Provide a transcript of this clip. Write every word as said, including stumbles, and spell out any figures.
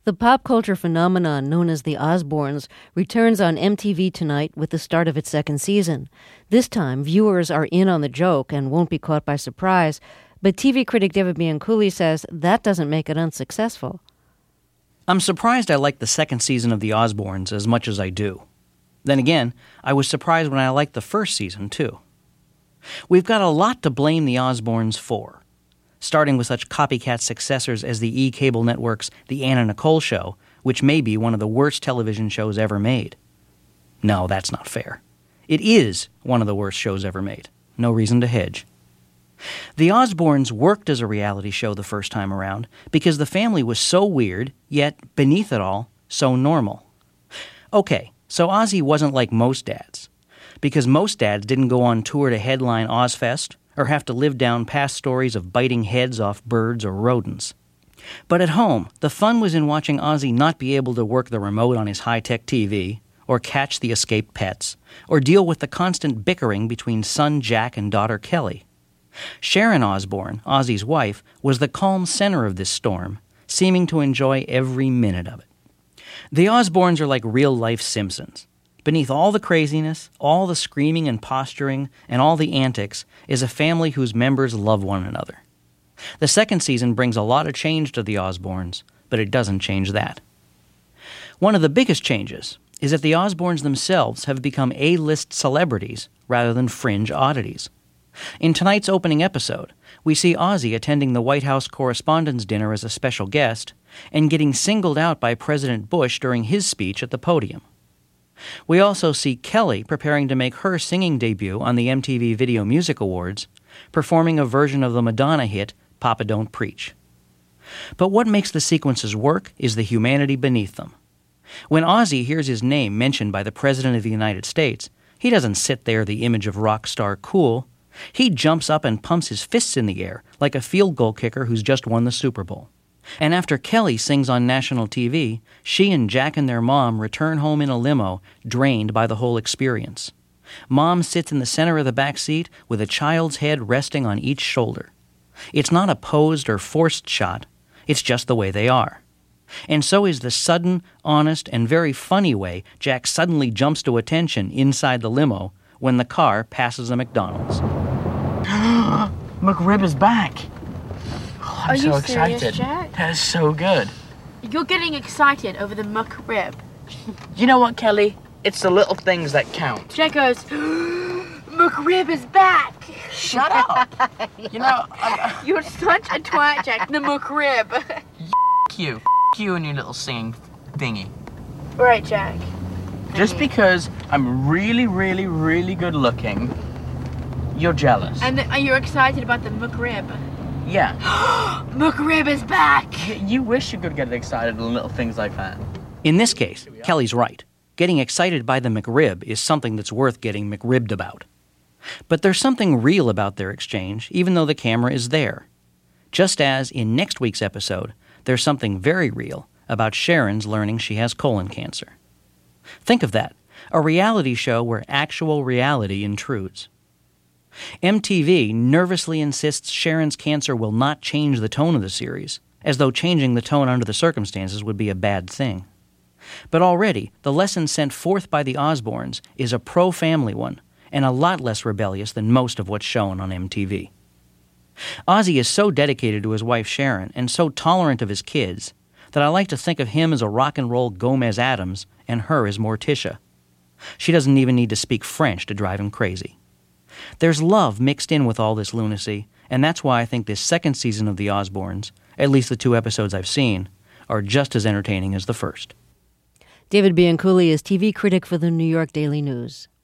The pop culture phenomenon known as the Osbournes returns on M T V tonight with the start of its second season. This time, viewers are in on the joke and won't be caught by surprise, but T V critic David Bianculli says that doesn't make it unsuccessful. I'm surprised I like the second season of The Osbournes as much as I do. Then again, I was surprised when I liked the first season, too. We've got a lot to blame The Osbournes for, starting with such copycat successors as the E! Cable Network's The Anna Nicole Show, which may be one of the worst television shows ever made. No, that's not fair. It is one of the worst shows ever made. No reason to hedge. The Osbournes worked as a reality show the first time around because the family was so weird, yet, beneath it all, so normal. Okay, so Ozzy wasn't like most dads, because most dads didn't go on tour to headline Ozfest or have to live down past stories of biting heads off birds or rodents. But at home, the fun was in watching Ozzy not be able to work the remote on his high-tech T V, or catch the escaped pets, or deal with the constant bickering between son Jack and daughter Kelly. Sharon Osbourne, Ozzy's wife, was the calm center of this storm, seeming to enjoy every minute of it. The Osbournes are like real-life Simpsons. Beneath all the craziness, all the screaming and posturing, and all the antics is a family whose members love one another. The second season brings a lot of change to the Osbournes, but it doesn't change that. One of the biggest changes is that the Osbournes themselves have become A-list celebrities rather than fringe oddities. In tonight's opening episode, we see Ozzy attending the White House Correspondents' Dinner as a special guest and getting singled out by President Bush during his speech at the podium. We also see Kelly preparing to make her singing debut on the M T V Video Music Awards, performing a version of the Madonna hit, Papa Don't Preach. But what makes the sequences work is the humanity beneath them. When Ozzy hears his name mentioned by the President of the United States, he doesn't sit there the image of rock star cool. He jumps up and pumps his fists in the air like a field goal kicker who's just won the Super Bowl. And after Kelly sings on national T V, she and Jack and their mom return home in a limo, drained by the whole experience. Mom sits in the center of the back seat with a child's head resting on each shoulder. It's not a posed or forced shot. It's just the way they are. And so is the sudden, honest, and very funny way Jack suddenly jumps to attention inside the limo when the car passes a McDonald's. McRib is back. Oh, I'm Are so you excited. serious, Jack? That is so good. You're getting excited over the McRib. You know what, Kelly? It's the little things that count. Jack goes, McRib is back. Shut up. You know, I, You're such a twat, Jack. The McRib. F you. F you and your little singing thingy. Right, Jack. Just because I'm really, really, really good looking, you're jealous. And the, are you excited about the McRib? Yeah. McRib is back. Y- you wish you could get excited on little things like that. In this case, Kelly's right. Getting excited by the McRib is something that's worth getting McRibbed about. But there's something real about their exchange, even though the camera is there. Just as, in next week's episode, there's something very real about Sharon's learning she has colon cancer. Think of that, a reality show where actual reality intrudes. M T V nervously insists Sharon's cancer will not change the tone of the series, as though changing the tone under the circumstances would be a bad thing. But already, the lesson sent forth by the Osbournes is a pro-family one, and a lot less rebellious than most of what's shown on M T V. Ozzy is so dedicated to his wife Sharon and so tolerant of his kids that I like to think of him as a rock and roll Gomez Addams and her as Morticia. She doesn't even need to speak French to drive him crazy. There's love mixed in with all this lunacy, and that's why I think this second season of The Osbournes, at least the two episodes I've seen, are just as entertaining as the first. David Bianculli is T V critic for the New York Daily News.